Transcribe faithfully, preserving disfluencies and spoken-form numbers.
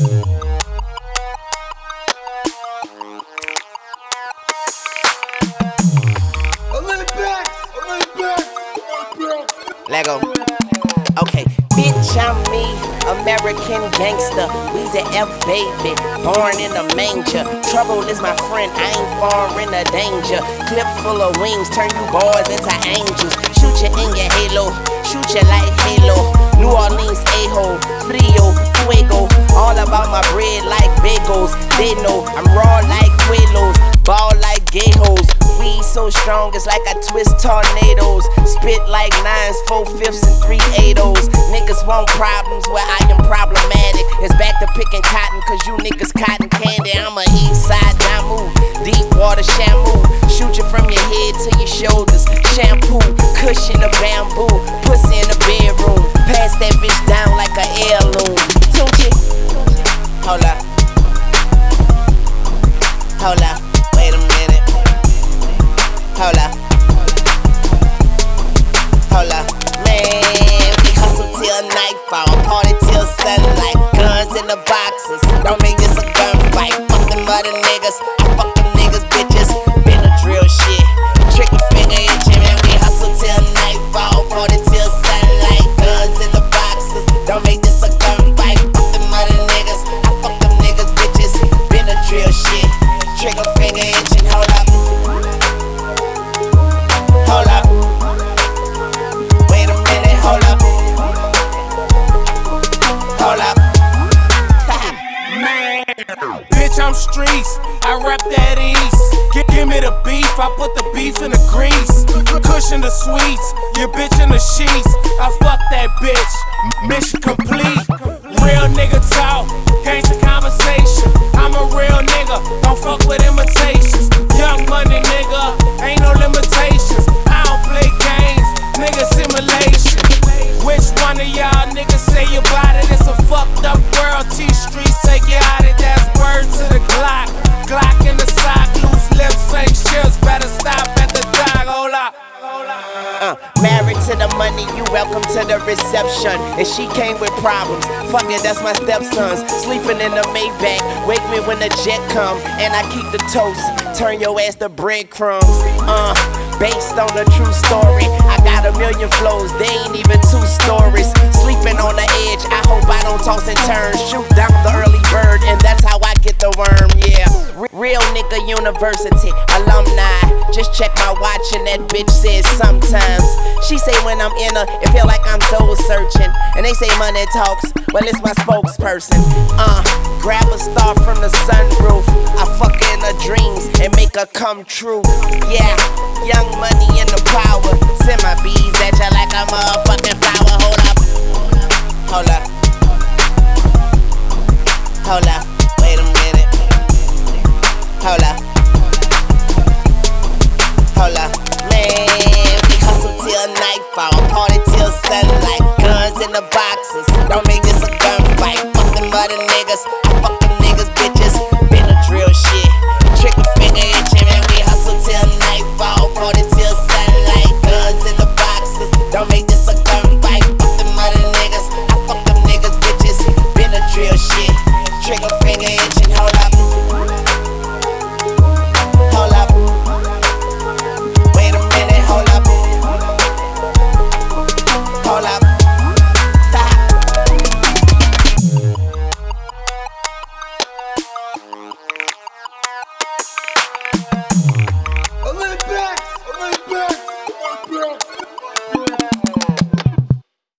Lego. Okay, bitch, I'm me, American gangster. Weezy F baby, born in a manger. Trouble is my friend, I ain't far in a danger. Clip full of wings, turn you boys into angels. Shoot you in your halo, shoot you like Halo. New Orleans a-hole, frio, fuego. All about my bread like bagels. They know I'm raw like Quaaludes, ball like gay hoes. Weed so strong it's like I twist tornadoes. Spit like nines, four fifths and three eightos. Niggas want problems where I am problematic. It's back to picking cotton cause you niggas cotton candy. I'm a east side Damu, deep water shampoo. Shoot you from your head to your shoulders. Shampoo, cushion of bamboo. Pussy in the bedroom. Pass that bitch down like an heirloom. Tunchi. Hold up. Hold up. Wait a minute. Hold up. Hold up. Man, we hustle till nightfall, party till sunlight. Guns in the boxes, don't make this a gunfight. Fuck them other niggas, I fuck them niggas bitches. Been a drill shit, trigger finger itching. Man, we hustle till nightfall, party till sunlight. Guns in the boxes, don't make this a gunfight. Fuck them other niggas, I fuck them niggas bitches. Been a drill shit, trigger finger itching. Hold up. Hold up. Wait a minute, hold up. Hold up. Bitch, I'm streets, I rap that east. Give, give me the beef, I put the beef in the grease. Cushion the sweets, your bitch in the sheets. I fuck that bitch, mission complete. Real nigga talk, gangsta conversation. I'm a real nigga, don't fuck with imitations. Young money nigga, ain't no limitations. I don't play games, nigga simulation. Which one of y'all niggas say you bout it? It's a fucked up world, T-Streets take you out it. That's word to the Glock, Glock in the sock. Loose lips, fake ships, better stop at the dock. Hold up. Uh, married to the money, you welcome to the reception. And she came with problems, fuck it, that's my stepsons. Sleeping in the Maybach, wake me when the jet come. And I keep the toast, turn your ass to breadcrumbs. Uh, based on a true story, I got a million flows, they ain't even two stories. Sleeping on the edge, I hope I don't toss and turn. Shoot down the early bird, and that's how I get the worm, yeah. Real nigga university, alumni. Just check my watch and that bitch says sometimes. She say when I'm in her, it feel like I'm soul searching. And they say money talks, well it's my spokesperson. Uh, grab a star from the sunroof. I fuck her in her dreams and make her come true. Yeah, young money in the power. Send my bees at ya like a motherfucking flower. Hold up. Hold up. Hold up. Wait a minute. Hold up. Hold up. Man, we hustle till nightfall, party till sunlight. Guns in the boxes, don't make this a gunfight. Fuck them other niggas, I fuck them niggas bitches. Been a drill shit, trigger finger itching. Man, we hustle till nightfall, party till sunlight. Guns in the boxes, don't make this a gunfight. Fuck them other niggas, I fuck them niggas bitches. Been a drill shit, trigger finger itching.